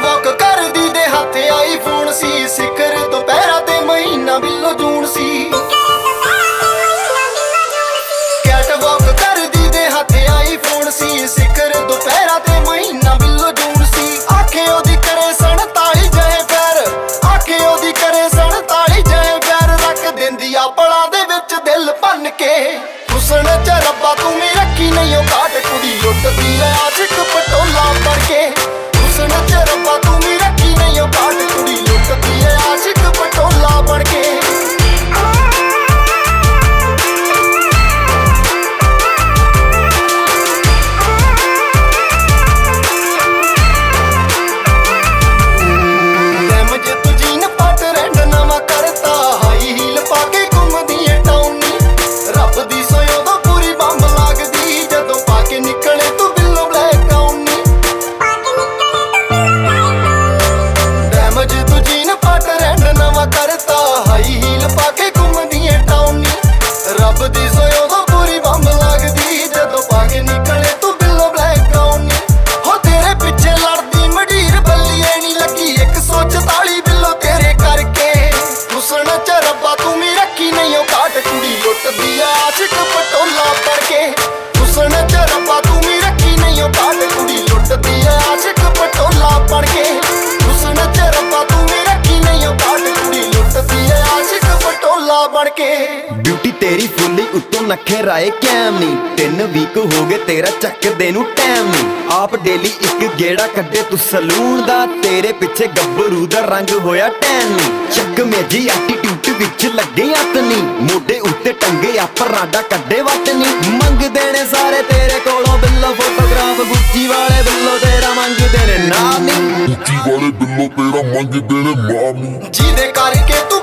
Catwalk ਕਰਦੀ ਦੇ ਹੱਥ ਆਈਫੋਨ ਸੀ। ਸਿਖਰ ਦੁਪਹਿਰਾਂ ਤੇ ਮਹੀਨਾ ਬਿੱਲੋ ਜੂਨ ਸੀ। ਕੈਟਵਾਕ ਕਰਦੀ ਦੇ ਹੱਥ ਆਈਫੋਨ ਸੀ। ਸਿਖਰ ਦੁਪਹਿਰਾਂ ਤੇ ਮਹੀਨਾ ਬਿੱਲੋ ਜੂਨ ਸੀ। ਆਖੇ ਉਹਦੀ ਕਰੇ 47 ਜਿਹੇ ਪੈਰ, ਆਖੇ ਉਹਦੀ ਕਰੇ 47 ਜਿਹੇ ਪੈਰ। ਰੱਖ ਦਿੰਦੀ ਆ ਪਲਾਂ ਦੇ ਵਿੱਚ ਦਿਲ ਭੰਨ ਕੇ। ਹੁਸਨ ਚ ਰੱਬਾ ਤੂੰ ਵੀ ਰੱਖੀ ਨਹੀਂ ਉਹ ਕਾਟ, ਕੁੜੀ ਲੁੱਟਦੀ ਐ ਆਸ਼ਿਕ ਪਟੋਲਾ ਬਣ ਕੇ। ਹੁਸਨ ਚ ਰੱਬਾ ਤੂੰ ਵੀ ਰੱਖੀ ਨਹੀਂ ਉਹ ਕਾਟ, ਕੁੜੀ ਲੁੱਟਦੀ ਐ ਆਸ਼ਿਕ ਪਟੋਲਾ ਬਣ ਕੇ। ਬਿਊਟੀ ਤੇਰੀ ਫੁੱਲੀ ਉੱਤੋਂ ਨਖੇ ਰਾਏ ਕੈਮ ਨੀ। 3 ਵੀਕ ਹੋ ਗਏ ਤੇਰਾ ਚੱਕਦੇ ਨੂੰ ਟਾਈਮ ਨੀ। ਆਪ ਡੇਲੀ ਇੱਕ ਗੇੜਾ ਕੱਢੇ ਤੂੰ ਸਲੂਨ ਦਾ। ਤੇਰੇ ਪਿੱਛੇ ਗੱਭਰੂ ਦਾ ਰੰਗ ਹੋਇਆ ਟੈਨ ਨੀ। ਚੱਕ ਮੇਜੀ ਐਟੀਟਿਊਡ ਵਿੱਚ ਲੱਗੇ ਹੱਥ ਨੀ। ਮੋਢੇ ਉੱਤੇ ਟੰਗੇ ਆ ਪਰਾਂਡਾ ਕੱਢੇ ਵੱਟ ਨੀ। ਮੰਗਦੇ ਨੇ ਸਾਰੇ ਤੇਰੇ ਕੋਲੋਂ ਬਿੱਲੋ ਫੋਟੋਗ੍ਰਾਫ। ਗੁੱਚੀ ਵਾਲੇ ਬਿੱਲੋ ਤੇਰਾ ਮੰਗਦੇ ਨੇ ਨਾਮ ਨੀ। ਗੁੱਚੀ ਵਾਲੇ ਬਿੱਲੋ ਤੇਰਾ ਮੰਗਦੇ ਨੇ ਨਾਮ ਨੀ। ਜਿਹਦੇ ਕਰਕੇ